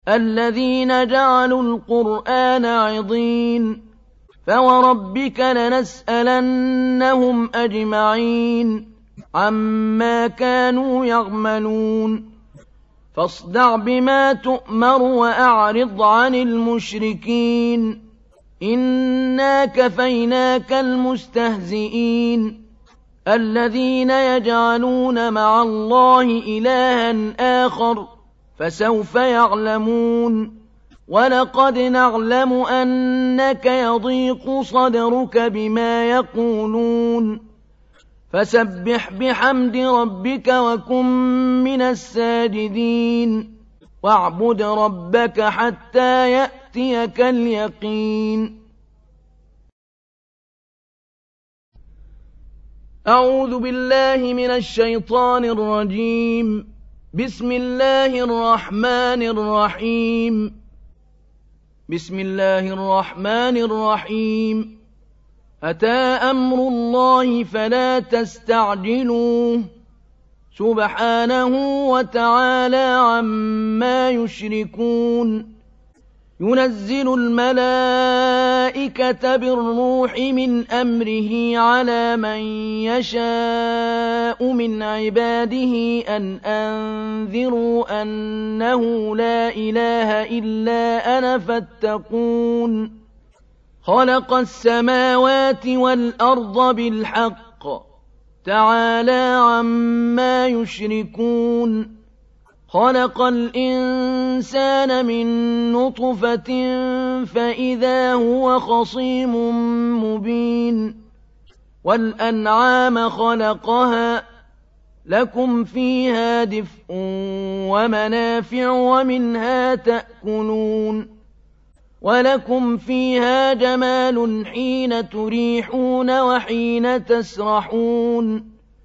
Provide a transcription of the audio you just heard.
الذين جعلوا القرآن عضين فوربك لنسألنهم أجمعين عما كانوا يعملون فاصدع بما تؤمر وأعرض عن المشركين إنا كفيناك المستهزئين الذين يجعلون مع الله إلها آخر فسوف يعلمون ولقد نعلم أنك يضيق صدرك بما يقولون فسبح بحمد ربك وكن من الساجدين واعبد ربك حتى يأتيك اليقين. أعوذ بالله من الشيطان الرجيم. بسم الله الرحمن الرحيم. بسم الله الرحمن الرحيم. أتى أمر الله فلا تستعجلوه سبحانه وتعالى عما يشركون ينزل الملائكة بالروح من أمره على من يشاء من عباده أن أنذروا أنه لا إله إلا أنا فاتقون خلق السماوات والأرض بالحق تعالى عما يشركون خلق الإنسان من نطفة فإذا هو خصيم مبين والأنعام خلقها لكم فيها دفء ومنافع ومنها تأكلون ولكم فيها جمال حين تريحون وحين تسرحون